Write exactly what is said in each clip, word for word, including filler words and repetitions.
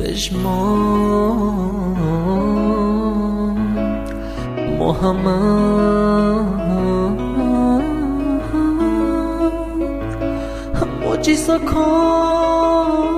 پژمان محمد معجزه کن.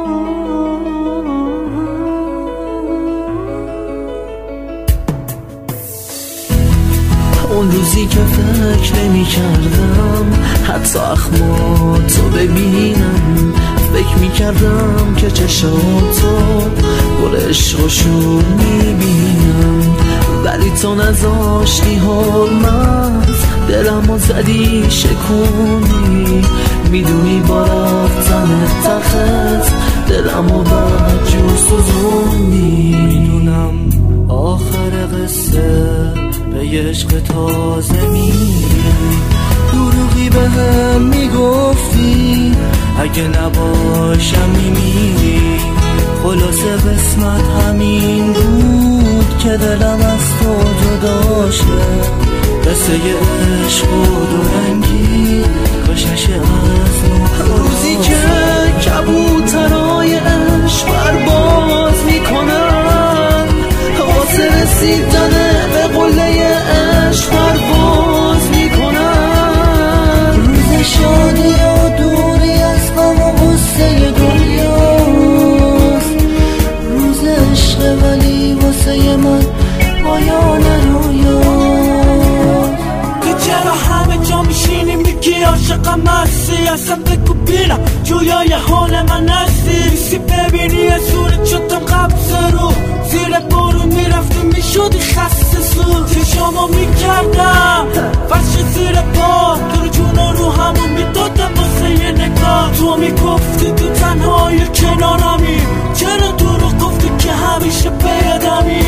اون روزی که فکر نمی کردم حتی اخماتو ببینم، فکر می کردم که چشاتو گل عشق و شور می بینم، ولی تو نذاشتی حرمت دلمو زدی شکونی، میدونی با رفتن تخت دلمو بدجور سوزوندی. میدونم آخر قصه به عشق تازه میری، دروغی به هم میگفتی اگه نباشم میمیری. خلاصه قسمت همین بود که دلم از تو جدا شد، قصه عشق و دورنگی کاشش از نو. روزی که کبوترای عشق پرواز میکنن واسه رسیدن به قله عشق پرواز میکنن، روز شادی و دوری از غم و غصه دنیاست، روز عشق ولی واسه من پایان رویاست. که چرا همه جا میشینی میگی عاشقم هستی، اصلا بگو بیرم جویای حال من هستی. بیسی ببینی از صورت شدم قبضه رو زیر بارون میرفتی میشدی خسته سو، چشامو میکردم فرش زیر پا تو رو جون رو همون میدادم واسه یه نگاه. تو میگفتی تو تنهای کنارمی، چرا دروغ گفتی که همیشه بیادمی.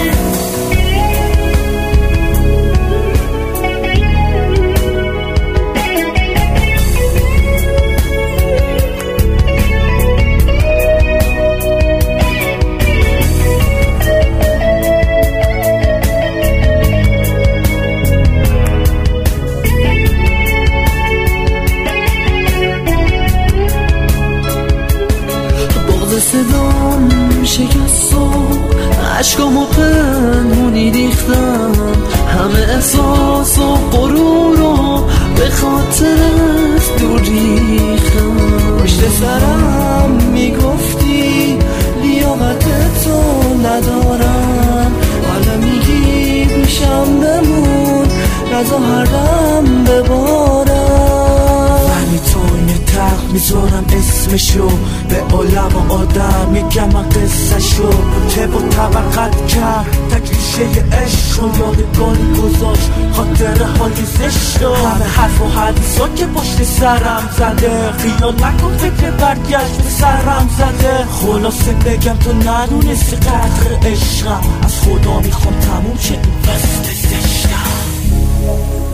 صدام شکست و عشقامو پنهونی ریختم، همه احساس و غرور رو به خاطرت دور ریختم. پشت سرم میگفتی لیاقت تو ندارم، حالا میگی پیشم بمون نزا هر دم ببارم. ولی تو یه تق میذارم اسمشو به عالم و آدم میگم من قصه شو که با طبقت کرد تکلیشه عشق و یادگاری گذاشت خاطره های زشت و همه حرف و حدیثا که پشت سرم زده، خیال نکن فکر برگشت سرم زده. خلاصه بگم تو ندونستی قدر عشقم، از خدا میخوام تموم شه این وسط زشتم.